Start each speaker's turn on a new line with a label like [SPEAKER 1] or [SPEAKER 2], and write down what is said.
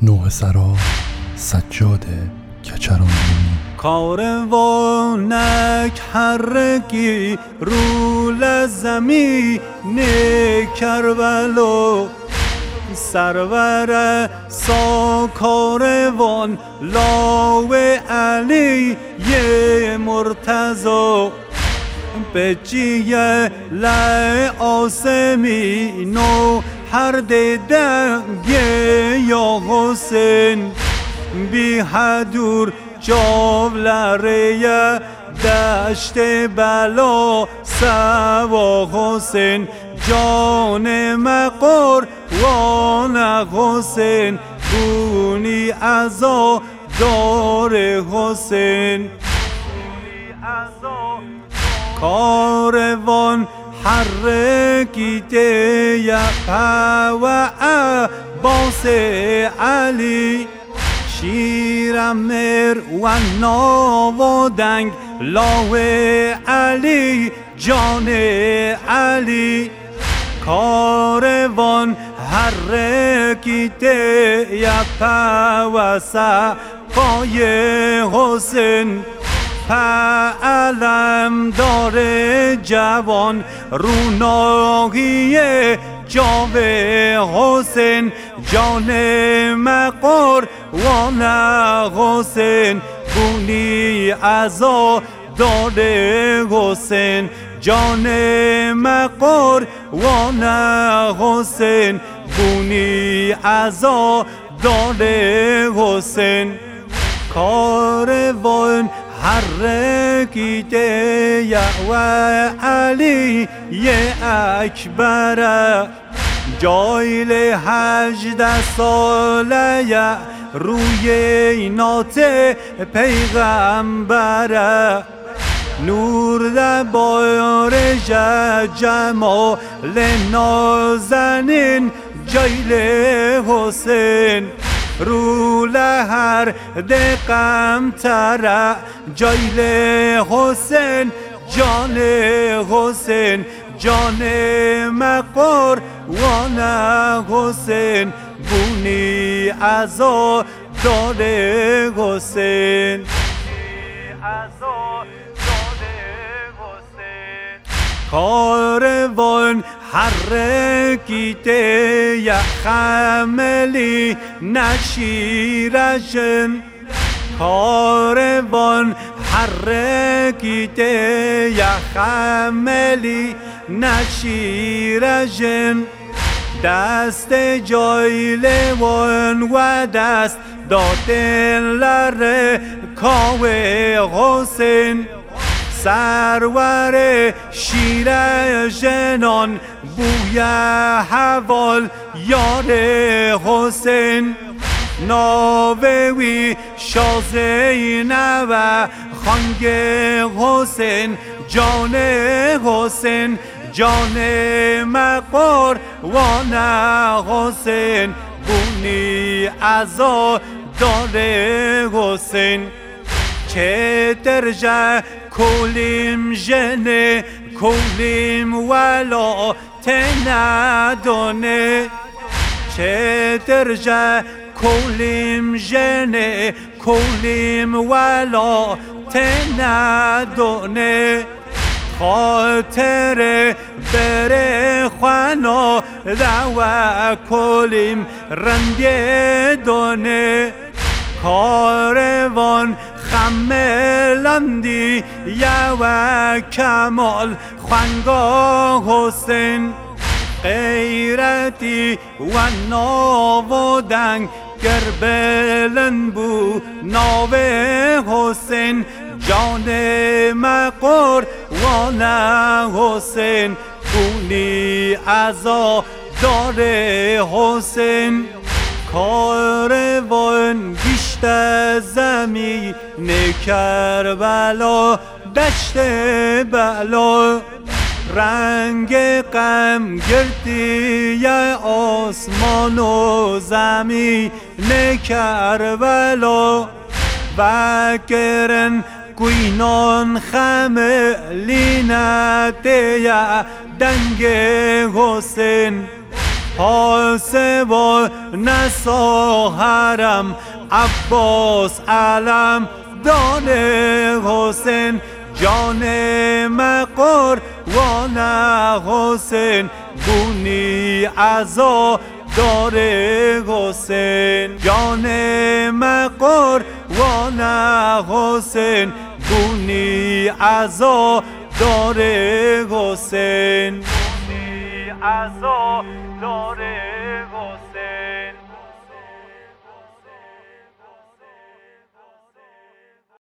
[SPEAKER 1] نوح سرا سجاد کچرانگونی.
[SPEAKER 2] کاروانک حرکی رول زمین کربلا، سرور سا کاروان لاو علی مرتضی، به جیه ل آسمین و هر دنگ یا حسین، بی حدور جاولره دشت بلا سوا حسین، جان مقار وان حسین، بونی عزا دار حسین. کاروان حرکیده و عباس علی، شیرمر و ناودنگ لاو علی جان علی. کاروان حرکیده و سقای حسین، علم داره جوان روناهی جاو حسین، جان مقار وان حسین، بونی عزا داره حسین، جان مقار وان حسین، بونی عزا داره حسین. کاروان حرکیده و علی اکبر، جایل 18 ساله روی نات پیغمبر، نور لبار جمال نازنین جایل حسین، رو لهر دقم تره جایل حسین، جان حسین، جان مقار وان حسین، بونی عزا دار حسین. کاروان حرکیده خملی نشیرشن، کاروان حرکیده خملی نشیرشن، دست جایلوان و دست دادن لره کاو حسین، سرور شیر جنان بوی حوال یار حسین، ناوی شازینه و خانگ حسین، جان حسین، جان مقار وان حسین، بونی عزا دار حسین. چه درجه کلیم جنه کلیم ولا تندونه، چه درجه کلیم جنه کلیم ولا تندونه، خاطر بره خوانا دوا کلیم رنگه دونه. کاروان خملندی یا و کمال خوانگاه حسین، غیرتی و ناودنگ گربلن بو ناو حسین، جان مقار وان حسین، بونی عزا دار حسین. کاروان گشت زمین کربلا دشت بلا، رنگ غم گردی آسمان و زمین کربلا، و گرن گوینان خملینه دنگ حسین، پاسه و نساهرم عباس علم دان حسین جان مقر وان حسین بونی عزا دار حسین جان مقر وان حسین بونی عزا دار حسین بونی عزا دار حسین